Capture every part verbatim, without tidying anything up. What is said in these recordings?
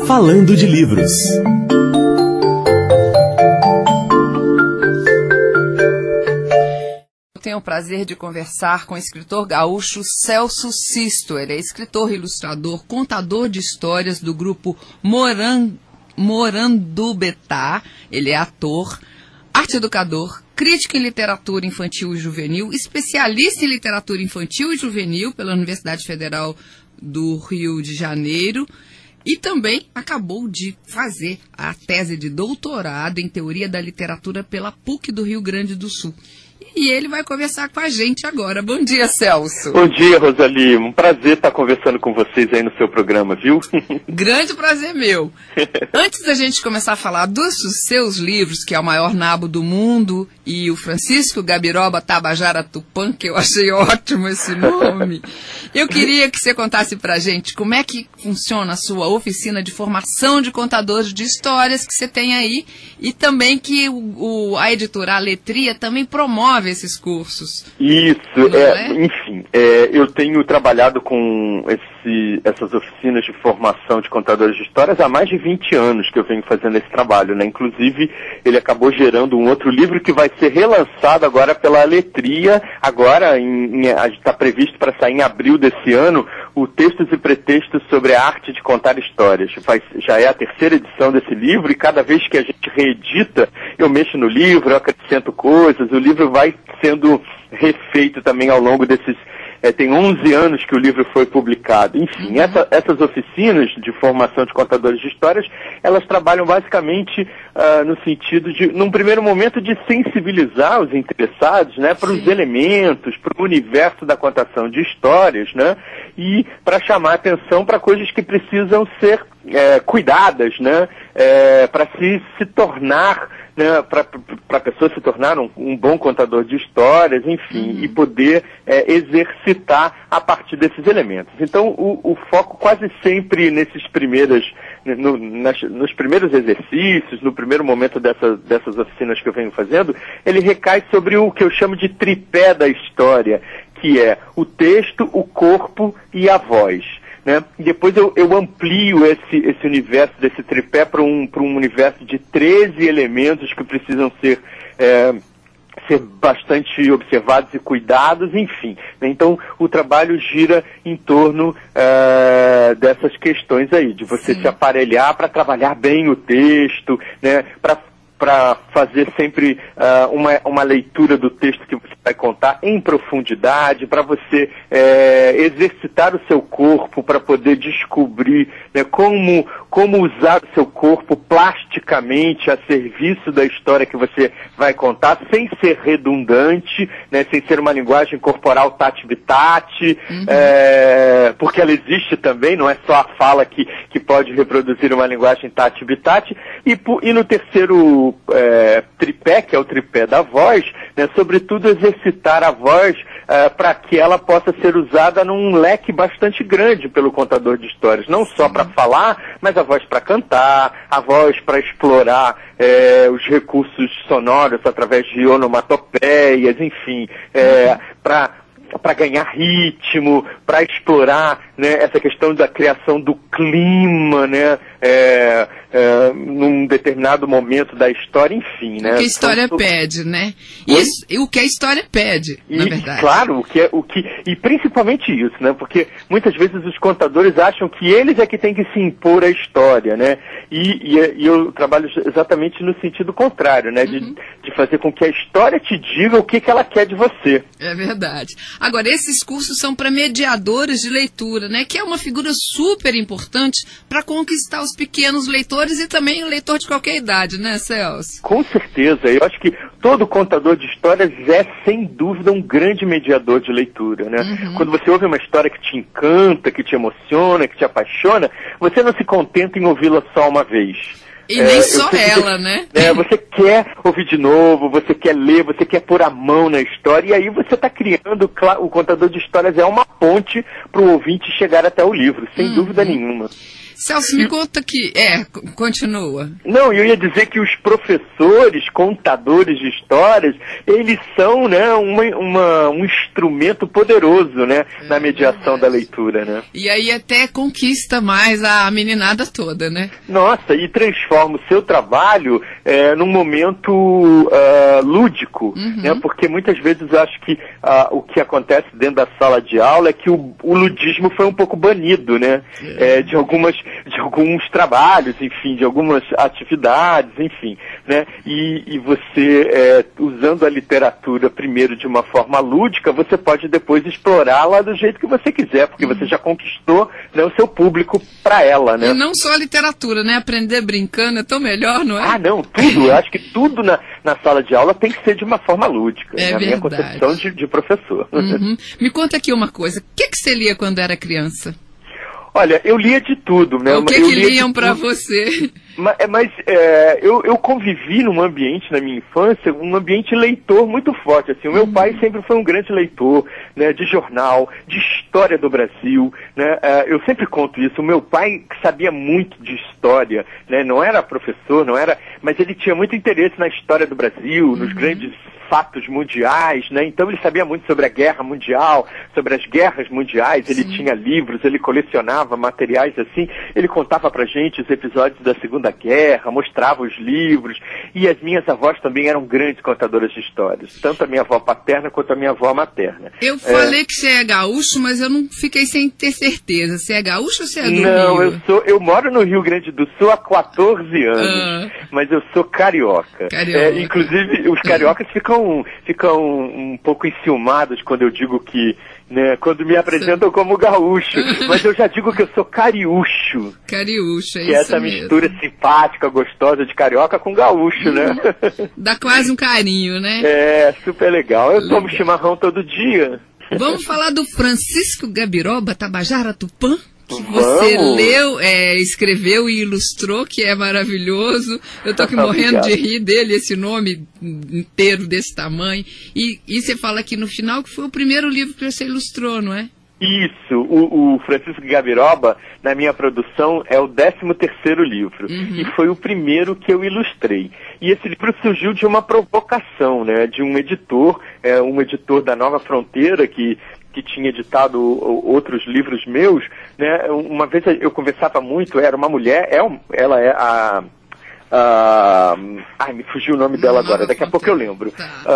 Falando de Livros. Eu tenho o prazer de conversar com o escritor gaúcho Celso Sisto. Ele é escritor, ilustrador, contador de histórias do grupo Moran, Morandubetá. Ele é ator, arte educador, crítico em literatura infantil e juvenil, especialista em literatura infantil e juvenil pela Universidade Federal do Rio de Janeiro. E também acabou de fazer a tese de doutorado em teoria da literatura pela P U C do Rio Grande do Sul. E ele vai conversar com a gente agora. Bom dia, Celso. Bom dia, Rosali. Um prazer estar conversando com vocês aí no seu programa, viu? Grande prazer meu. Antes da gente começar a falar dos seus livros, que é o maior nabo do mundo, e o Francisco Gabiroba Tabajara Tupã, que eu achei ótimo esse nome, eu queria que você contasse pra gente como é que funciona a sua oficina de formação de contadores de histórias que você tem aí, e também que o, o, a editora Aletria também promove esses cursos. Isso, é, é? enfim, é, eu tenho trabalhado com esse, essas oficinas de formação de contadores de histórias há mais de vinte anos que eu venho fazendo esse trabalho, né? Inclusive, ele acabou gerando um outro livro que vai ser relançado agora pela Aletria, agora está previsto para sair em abril desse ano, o Textos e Pretextos sobre a Arte de Contar Histórias. Vai, já é a terceira edição desse livro e cada vez que a gente reedita, eu mexo no livro, eu acrescento coisas, o livro vai sendo refeito também ao longo desses... É, tem onze anos que o livro foi publicado. Enfim, uhum. essa, essas oficinas de formação de contadores de histórias, elas trabalham basicamente uh, no sentido de, num primeiro momento, de sensibilizar os interessados, né, para os elementos, para o universo da contação de histórias, né, e para chamar atenção para coisas que precisam ser é, cuidadas, né, é, para se, se tornar... Né, para a pessoa se tornar um, um bom contador de histórias, enfim, uhum. e poder é, exercitar a partir desses elementos. Então, o, o foco quase sempre nesses primeiros, no, nas, nos primeiros exercícios, no primeiro momento dessa, dessas oficinas que eu venho fazendo, ele recai sobre o que eu chamo de tripé da história, que é o texto, o corpo e a voz. Né? Depois eu, eu amplio esse, esse universo desse tripé para um, para um universo de treze elementos que precisam ser, é, ser bastante observados e cuidados, enfim. Né? Então o trabalho gira em torno é, dessas questões aí, de você Sim. se aparelhar para trabalhar bem o texto, né? para para fazer sempre uh, uma, uma leitura do texto que você vai contar em profundidade, para você é, exercitar o seu corpo, para poder descobrir, né, como, como usar o seu corpo plasticamente a serviço da história que você vai contar, sem ser redundante, né, sem ser uma linguagem corporal tati-bitate, uhum. é, porque ela existe também, não é só a fala que, que pode reproduzir uma linguagem tati-bitate, e, e no terceiro É, tripé, que é o tripé da voz, né, sobretudo exercitar a voz é, para que ela possa ser usada num leque bastante grande pelo contador de histórias, não só para falar, mas a voz para cantar, a voz para explorar é, os recursos sonoros através de onomatopeias, enfim, é, para para ganhar ritmo, para explorar, né, essa questão da criação do clima, né, é, é, num determinado momento da história, enfim, né. O que a história então, pede, né? Isso, o que a história pede, e, na verdade. Claro, o que, é, o que, e principalmente isso, né, porque muitas vezes os contadores acham que eles é que têm que se impor à história, né, e, e, e eu trabalho exatamente no sentido contrário, né, de, uhum. de fazer com que a história te diga o que, que ela quer de você. É verdade. Agora, esses cursos são para mediadores de leitura, né? Que é uma figura super importante para conquistar os pequenos leitores e também o leitor de qualquer idade, né, Celso? Com certeza. Eu acho que todo contador de histórias é, sem dúvida, um grande mediador de leitura, né? Uhum. Quando você ouve uma história que te encanta, que te emociona, que te apaixona, você não se contenta em ouvi-la só uma vez. E nem é, só ela, né? É, você quer ouvir de novo, você quer ler, você quer pôr a mão na história, e aí você está criando, o contador de histórias é uma ponte para o ouvinte chegar até o livro, sem uhum. dúvida nenhuma. Celso, me conta que... É, continua. Não, eu ia dizer que os professores, contadores de histórias, eles são, né, uma, uma, um instrumento poderoso, né, é, na mediação é da leitura, né? E aí até conquista mais a meninada toda, né? Nossa, e transforma o seu trabalho é, num momento uh, lúdico, uhum. né? Porque muitas vezes eu acho que uh, o que acontece dentro da sala de aula é que o, o ludismo foi um pouco banido, né? É. É, de algumas de alguns trabalhos, enfim, de algumas atividades, enfim, né? E, e você, é, usando a literatura primeiro de uma forma lúdica, você pode depois explorá-la do jeito que você quiser, porque você já conquistou, né, o seu público para ela, né? E não só a literatura, né? Aprender brincando é tão melhor, não é? Ah, não, tudo. Eu acho que tudo na, na sala de aula tem que ser de uma forma lúdica, é na verdade. minha concepção de, de professor. Uhum. Me conta aqui uma coisa, o que, que você lia quando era criança? Olha, eu lia de tudo, né? O que, que liam para você? Mas, mas é, eu, eu convivi num ambiente, na minha infância, um ambiente leitor muito forte. Assim, o meu uhum. pai sempre foi um grande leitor, né, de jornal, de história do Brasil, né? É, eu sempre conto isso. O meu pai sabia muito de história, né? Não era professor, não era, mas ele tinha muito interesse na história do Brasil, uhum. nos grandes fatos mundiais, né? Então ele sabia muito sobre a guerra mundial, sobre as guerras mundiais, ele Sim. tinha livros, ele colecionava materiais assim, ele contava pra gente os episódios da Segunda Guerra, mostrava os livros, e as minhas avós também eram grandes contadoras de histórias, tanto a minha avó paterna quanto a minha avó materna. Eu falei é... que você é gaúcho, mas eu não fiquei sem ter certeza, você é gaúcho ou você é do não, Rio? Não, eu sou, eu moro no Rio Grande do Sul há quatorze anos, ah. mas eu sou carioca. carioca. É, inclusive, os cariocas ficam ficam um pouco enciumados quando eu digo que, né, quando me apresentam como gaúcho, mas eu já digo que eu sou cariúcho. Cariúcho, é que isso é essa mesmo. mistura simpática, gostosa de carioca com gaúcho, né? Dá quase um carinho, né? É, super legal. Eu tomo chimarrão todo dia. Vamos falar do Francisco Gabiroba, Tabajara Tupã? Que você Vamos. leu, é, escreveu e ilustrou, que é maravilhoso. Eu tô aqui morrendo de rir dele, esse nome inteiro desse tamanho. E, e você fala aqui no final que foi o primeiro livro que você ilustrou, não é? Isso, o, o Francisco Gabiroba, na minha produção, é o décimo terceiro livro. Uhum. E foi o primeiro que eu ilustrei. E esse livro surgiu de uma provocação, né, de um editor, é, um editor da Nova Fronteira, que... que tinha editado outros livros meus, né? Uma vez eu conversava muito, era uma mulher, é um, ela é a, a... Ai, me fugiu o nome dela agora, daqui a pouco eu lembro.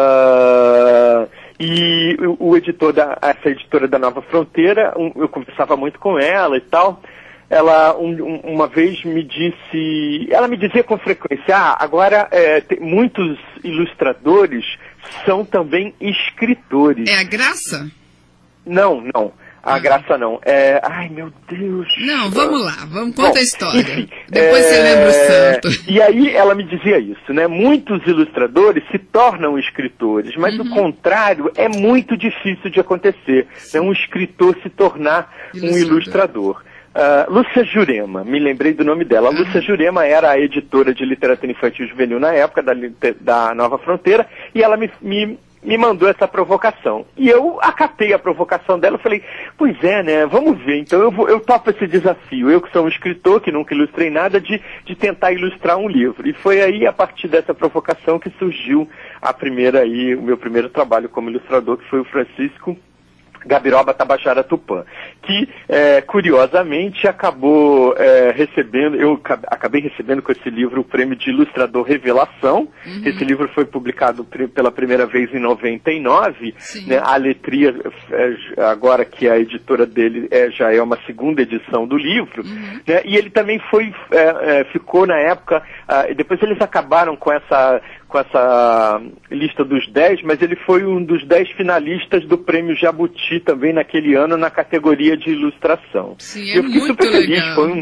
Uh, e o, o editor, da, essa editora da Nova Fronteira, um, eu conversava muito com ela e tal, ela um, um, uma vez me disse, ela me dizia com frequência, ah, agora é, tem, muitos ilustradores são também escritores. É a graça? Não, não. A ah. graça não. É... Ai, meu Deus. Não, vamos lá. Vamos contar a história. Enfim, Depois é... você lembra o santo. E aí ela me dizia isso, né? Muitos ilustradores se tornam escritores, mas uhum. o contrário é muito difícil de acontecer. É um escritor se tornar ilustrador. um ilustrador. Uh, Lúcia Jurema, me lembrei do nome dela. Ah. Lúcia Jurema era a editora de literatura infantil e juvenil na época da, da Nova Fronteira, e ela me... me me mandou essa provocação. E eu acatei a provocação dela e falei, pois é, né, vamos ver, então eu, vou, eu topo esse desafio. Eu que sou um escritor, que nunca ilustrei nada, de, de tentar ilustrar um livro. E foi aí, a partir dessa provocação, que surgiu a primeira aí, o meu primeiro trabalho como ilustrador, que foi o Francisco Gabiroba Tabajara Tupã, que, é, curiosamente, acabou é, recebendo, eu acabei recebendo com esse livro o prêmio de Ilustrador Revelação. Uhum. Esse livro foi publicado pela primeira vez em noventa e nove, né, a Letria, é, agora que a editora dele é, já é uma segunda edição do livro, uhum. né, e ele também foi, é, é, ficou na época, uh, depois eles acabaram com essa... com essa lista dos dez, mas ele foi um dos dez finalistas do Prêmio Jabuti também naquele ano na categoria de ilustração. Sim, é eu fiquei muito super feliz, legal. foi um,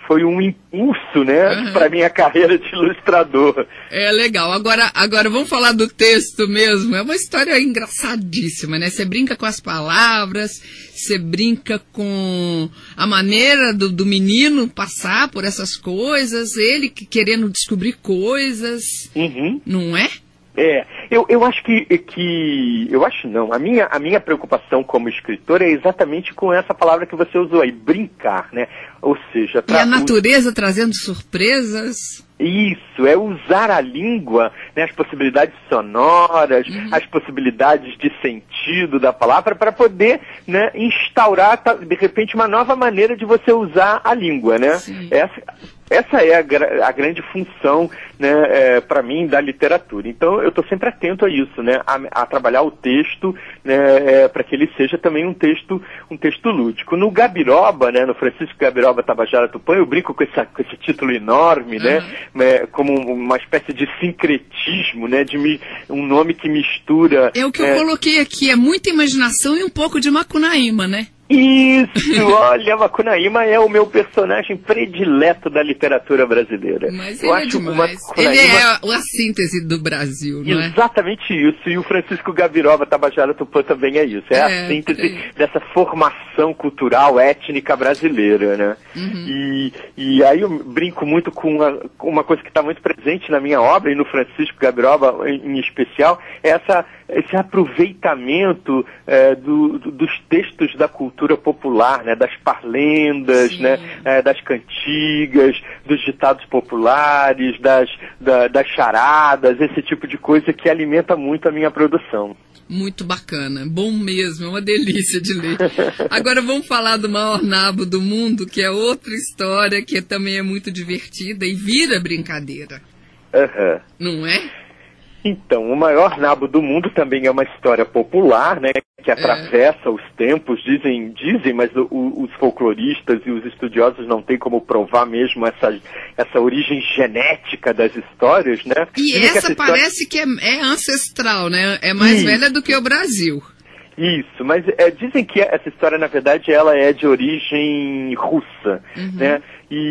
foi um impulso, né, uhum. para minha carreira de ilustrador. É legal. Agora, agora vamos falar do texto mesmo. É uma história engraçadíssima, né? Você brinca com as palavras, você brinca com a maneira do, do menino passar por essas coisas, ele querendo descobrir coisas, uhum. não é? É, eu, eu acho que, que, eu acho não, a minha, a minha preocupação como escritor é exatamente com essa palavra que você usou aí, brincar, né? Ou seja... E a natureza trazendo surpresas... Isso, é usar a língua, né, as possibilidades sonoras, uhum. as possibilidades de sentido da palavra para poder, né, instaurar, de repente, uma nova maneira de você usar a língua, né? Essa, essa é a, a grande função, né, é, para mim, da literatura. Então, eu estou sempre atento a isso, né, a, a trabalhar o texto, né, é, para que ele seja também um texto, um texto lúdico. No Gabiroba, né, no Francisco Gabiroba Tabajara Tupã, eu brinco com, essa, com esse título enorme, uhum. né, É, como uma espécie de sincretismo, né, de mi, um nome que mistura... É o que é... eu coloquei aqui, é muita imaginação e um pouco de Macunaíma, né? Isso, olha, Macunaíma é o meu personagem predileto da literatura brasileira. Mas eu ele acho é demais. Macunaíma... Ele é a, a síntese do Brasil, não é? Exatamente isso, e o Francisco Gabiroba Tabajara Tupã também é isso, é, é a síntese é. dessa formação cultural étnica brasileira, né? Uhum. E, e aí eu brinco muito com uma, com uma coisa que está muito presente na minha obra, e no Francisco Gabiroba em, em especial, é essa, esse aproveitamento é, do, do, dos textos da cultura popular, né, das parlendas, né, é, das cantigas, dos ditados populares, das, da, das charadas, esse tipo de coisa que alimenta muito a minha produção. Muito bacana, bom mesmo, é uma delícia de ler. Agora vamos falar do maior nabo do mundo, que é outra história que também é muito divertida e vira brincadeira. Uhum. Não é? Então, o maior nabo do mundo também é uma história popular, né, que atravessa é. os tempos, dizem, dizem, mas o, o, os folcloristas e os estudiosos não têm como provar mesmo essa, essa origem genética das histórias, né? E essa, essa parece história... que é, é ancestral, né? É mais Isso. velha do que o Brasil. Isso, mas é, dizem que essa história, na verdade, ela é de origem russa, uhum. né?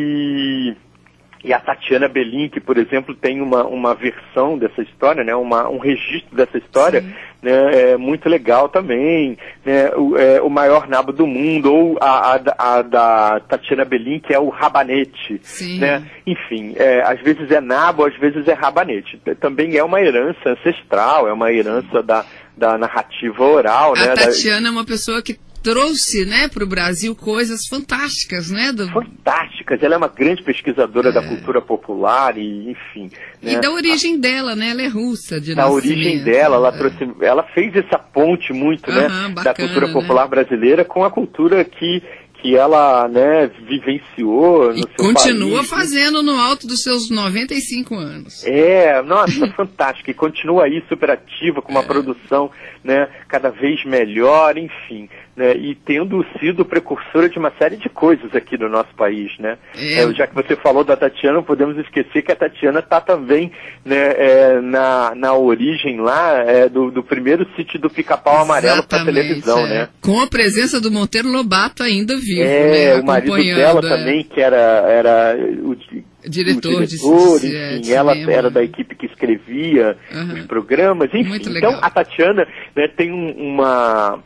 E... E a Tatiana Belink, por exemplo, tem uma, uma versão dessa história, né, uma, um registro dessa história, né, é muito legal também, né, o, é, o maior nabo do mundo, ou a, a, a da Tatiana Belink é o rabanete, Sim. né, enfim, é, às vezes é nabo, às vezes é rabanete. Também é uma herança ancestral, é uma herança da, da narrativa oral. A né, Tatiana da... é uma pessoa que trouxe, né, para o Brasil coisas fantásticas, né? Do... Fantásticas. Ela é uma grande pesquisadora é. da cultura popular e, enfim. Né? E da origem a... dela, né? Ela é russa de Da nascimento. origem dela, ela é. trouxe, ela fez essa ponte muito, Aham, né, bacana, da cultura popular né? brasileira com a cultura que que ela, né, vivenciou no e seu continua país, fazendo no alto dos seus noventa e cinco anos. É, nossa, fantástica. E continua aí super ativa, com uma é. produção, né, cada vez melhor, enfim, né, e tendo sido precursora de uma série de coisas aqui no nosso país, né. É. É, já que você falou da Tatiana, não podemos esquecer que a Tatiana está também, né, é, na, na origem lá é, do, do primeiro sítio do Pica-Pau Amarelo para televisão, é. né. Com a presença do Monteiro Lobato ainda vivo, é, né, o marido dela é. também, que era, era o, diretor, o diretor de, enfim, de ela cinema. era da equipe que escrevia uhum. os programas, enfim. Muito então legal. a Tatiana, né, tem um, uma,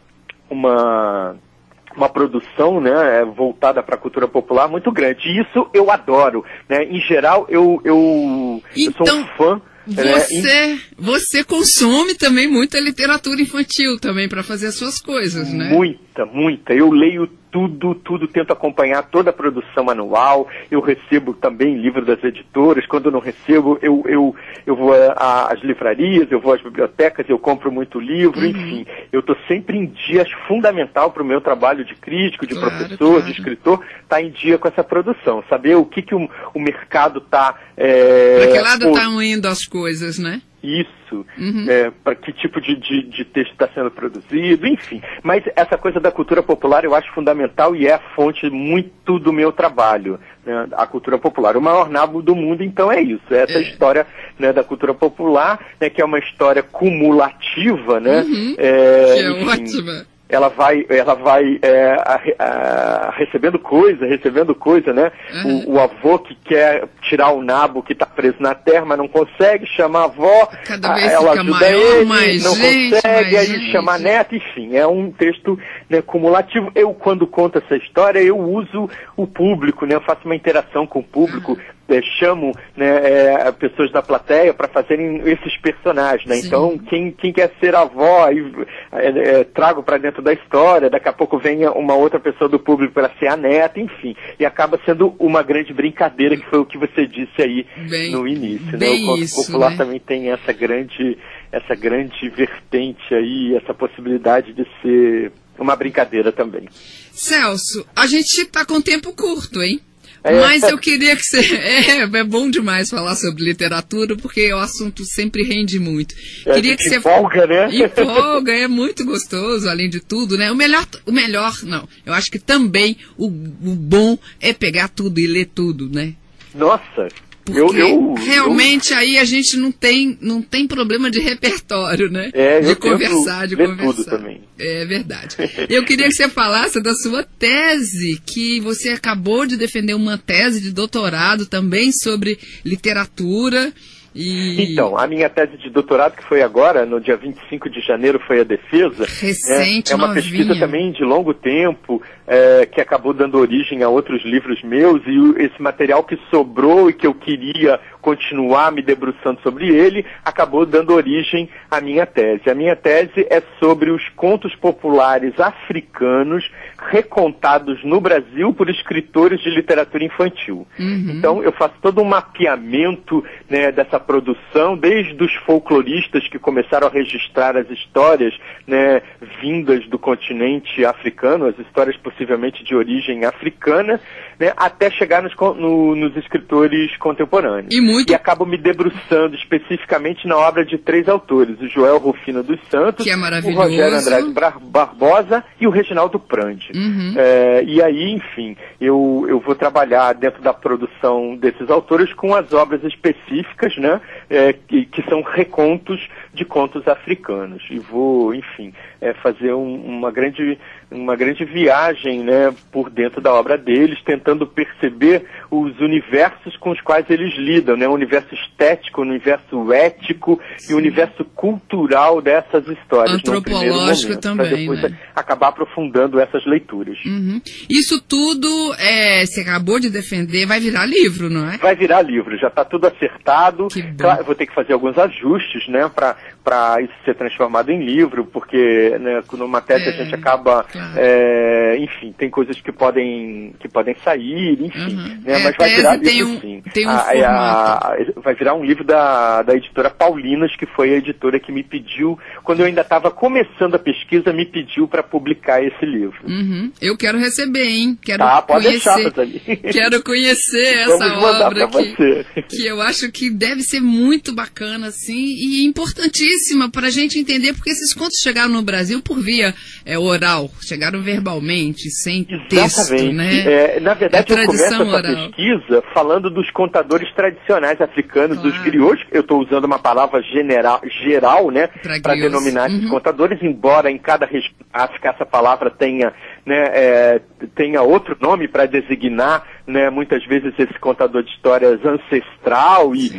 uma, uma produção, né, voltada para a cultura popular muito grande. E isso eu adoro, né? Em geral, eu, eu, então... eu sou um fã. Você, você consome também muita literatura infantil também para fazer as suas coisas, né? Muita, muita. Eu leio tudo, tudo, tento acompanhar toda a produção anual, eu recebo também livro das editoras, quando eu não recebo, eu, eu, eu vou às livrarias, eu vou às bibliotecas, eu compro muito livro, uhum. enfim, eu estou sempre em dia, acho fundamental para o meu trabalho de crítico, de claro, professor, claro. de escritor, estar tá em dia com essa produção, saber o que, que o, o mercado está... É, para que lado estão indo as coisas, né? Isso, uhum. é, para que tipo de, de, de texto está sendo produzido, enfim. Mas essa coisa da cultura popular eu acho fundamental e é a fonte muito do meu trabalho, né, a cultura popular. O maior nabo do mundo, então, é isso, é essa é. história, né, da cultura popular, né, que é uma história cumulativa, né? Uhum. É, que é enfim, ótima. ela vai, ela vai é, a, a, recebendo coisa, recebendo coisa, né? Uhum. O, o avô que quer tirar o nabo que está preso na terra, mas não consegue, chama a avó, Cada vez ela fica ajuda maior, ele, mais não gente, consegue, mais aí gente. chama a neta, enfim, é um texto, né, cumulativo. Eu, quando conto essa história, eu uso o público, né? Eu faço uma interação com o público, uhum. É, chamo, né, é, pessoas da plateia para fazerem esses personagens, né? Então, quem, quem quer ser a avó, aí, é, é, trago para dentro da história, daqui a pouco vem uma outra pessoa do público para ser a neta, enfim. E acaba sendo uma grande brincadeira, que foi o que você disse aí bem, no início, né? O conto isso, popular, né? Também tem essa grande, essa grande vertente aí, essa possibilidade de ser uma brincadeira também. Celso, a gente está com tempo curto, hein? É. Mas eu queria que você... É, é bom demais falar sobre literatura, porque o assunto sempre rende muito. É, queria que você... Empolga, né? Empolga, é muito gostoso, além de tudo, né? O melhor, o melhor não, eu acho que também o, o bom é pegar tudo e ler tudo, né? Nossa... Porque eu, eu, realmente eu... aí a gente não tem, não tem problema de repertório, né? É, de eu conversar, de ler conversar. Tudo também. É verdade. Eu queria que você falasse da sua tese, que você acabou de defender uma tese de doutorado também sobre literatura. E... Então, a minha tese de doutorado, que foi agora, no dia vinte e cinco de janeiro, foi a defesa. Recente, É, é uma novinha. pesquisa também de longo tempo, é, que acabou dando origem a outros livros meus, e o, esse material que sobrou e que eu queria continuar me debruçando sobre ele, acabou dando origem à minha tese. A minha tese é sobre os contos populares africanos recontados no Brasil por escritores de literatura infantil. Uhum. Então, eu faço todo um mapeamento, né, dessa produção, desde os folcloristas que começaram a registrar as histórias, né, vindas do continente africano, as histórias possivelmente de origem africana, né, até chegar nos, no, nos escritores contemporâneos. E, muito... e acabo me debruçando especificamente na obra de três autores, o Joel Rufino dos Santos, que é o Rogério Andrade Barbosa e o Reginaldo Prandi. Uhum. É, e aí, enfim, eu, eu vou trabalhar dentro da produção desses autores com as obras específicas, né, é, que, que são recontos de contos africanos. E vou, enfim, é, fazer um, uma grande... uma grande viagem, né, por dentro da obra deles, tentando perceber os universos com os quais eles lidam, né, o universo estético, o universo ético e o universo cultural dessas histórias. Antropológico momento, também, depois né? Acabar aprofundando essas leituras. Uhum. Isso tudo, é, você acabou de defender, vai virar livro, não é? Vai virar livro, já está tudo acertado. Que bom. Claro, vou ter que fazer alguns ajustes, né, para para isso ser transformado em livro, porque, né, numa tese é, a gente acaba, claro. é, enfim, tem coisas que podem, que podem sair, enfim, uhum. né, é, mas vai virar livro tem um, sim. Tem um a, formato. A, a, vai virar um livro da, da editora Paulinas, que foi a editora que me pediu, quando eu ainda estava começando a pesquisa, me pediu para publicar esse livro. Uhum. Eu quero receber, hein? Quero tá, pode conhecer, deixar, ali. Quero conhecer essa obra que, que eu acho que deve ser muito bacana, assim, e importantíssima para a gente entender, porque esses contos chegaram no Brasil por via é, oral, chegaram verbalmente, sem texto, Exatamente. né? É, na verdade, é eu começo essa oral. pesquisa falando dos contadores tradicionais africanos, claro. Dos griots. Eu estou usando uma palavra general, geral, né, para denominar esses uhum. contadores, embora em cada região África essa palavra tenha, né, é, tenha outro nome para designar, né, muitas vezes esse contador de histórias ancestral e,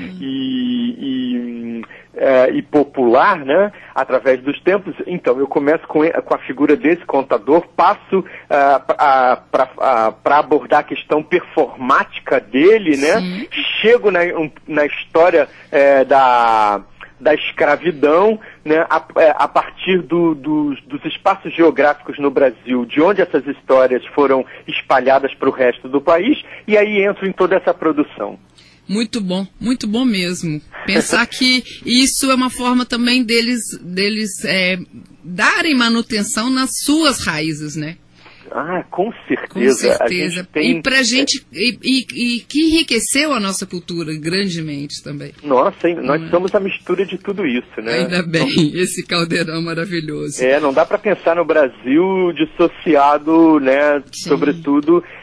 e, e, é, e popular, né, através dos tempos. Então, eu começo com, com a figura desse contador, passo uh, para abordar a questão performática dele, né, Sim. chego na, um, na história uh, da... da escravidão, né, a, a partir do, do, dos espaços geográficos no Brasil, de onde essas histórias foram espalhadas para o resto do país, e aí entro em toda essa produção. Muito bom, muito bom mesmo. Pensar que isso é uma forma também deles, deles é, darem manutenção nas suas raízes, né? Ah, com certeza. Com certeza. A gente tem... E pra gente, e, e, e que enriqueceu a nossa cultura grandemente também. Nossa, hein? Nós é? somos a mistura de tudo isso, né? Ainda bem, então, esse caldeirão maravilhoso. É, não dá para pensar no Brasil dissociado, né, Sim. sobretudo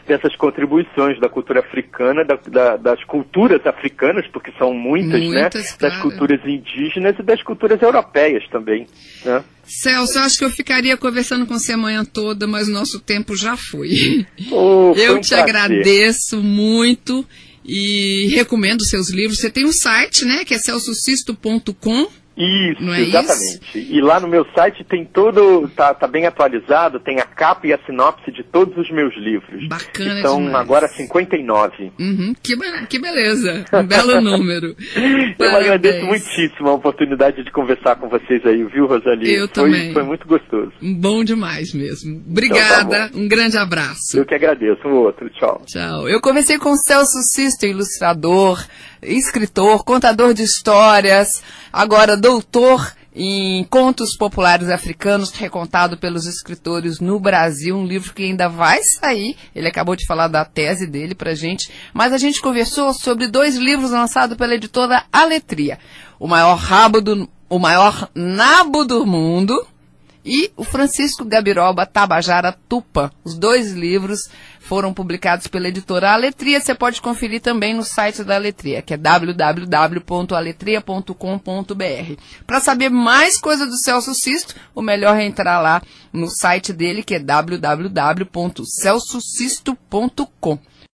dessas contribuições da cultura africana, da, da, das culturas africanas, porque são muitas, muitas né? Claro. Das culturas indígenas e das culturas europeias também, né? Celso, eu acho que eu ficaria conversando com você a manhã toda, mas o nosso tempo já foi. Oh, eu foi um te prazer. agradeço muito e recomendo seus livros. Você tem um site, né, que é celso sisto ponto com. Isso, não é exatamente. Isso? E lá no meu site tem todo, tá, tá bem atualizado, tem a capa e a sinopse de todos os meus livros. Bacana São demais. agora cinquenta e nove. Uhum, que, be- que beleza, um belo número. Eu Parabéns. agradeço muitíssimo a oportunidade de conversar com vocês aí, viu, Rosalie? Eu foi, também. Foi muito gostoso. Bom demais mesmo. Obrigada, então, tá um grande abraço. Eu que agradeço, um outro, tchau. Tchau. Eu conversei com o Celso Sisto, ilustrador, escritor, contador de histórias, agora doutor em contos populares africanos, recontado pelos escritores no Brasil, um livro que ainda vai sair. Ele acabou de falar da tese dele pra gente, mas a gente conversou sobre dois livros lançados pela editora Aletria, o maior rabo do, o maior nabo do mundo e o Francisco Gabiroba Tabajara Tupã. Os dois livros foram publicados pela editora Aletria. Você pode conferir também no site da Aletria, que é w w w ponto aletria ponto com ponto b r. Para saber mais coisa do Celso Sisto, o melhor é entrar lá no site dele, que é w w w ponto celso sisto ponto com.